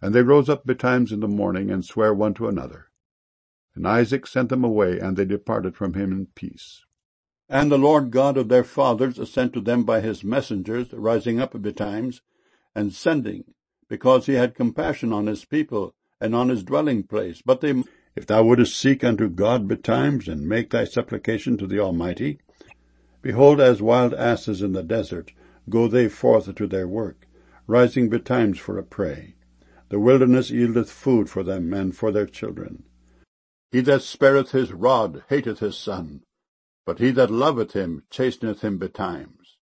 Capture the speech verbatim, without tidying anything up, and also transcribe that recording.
And they rose up betimes in the morning, and sware one to another. And Isaac sent them away, and they departed from him in peace. And the Lord God of their fathers sent to them by his messengers, rising up betimes, and sending, because he had compassion on his people, and on his dwelling place. But they, if thou wouldest seek unto God betimes, and make thy supplication to the Almighty, behold, as wild asses in the desert, go they forth to their work, rising betimes for a prey. The wilderness yieldeth food for them and for their children. He that spareth his rod hateth his son, but he that loveth him chasteneth him betimes.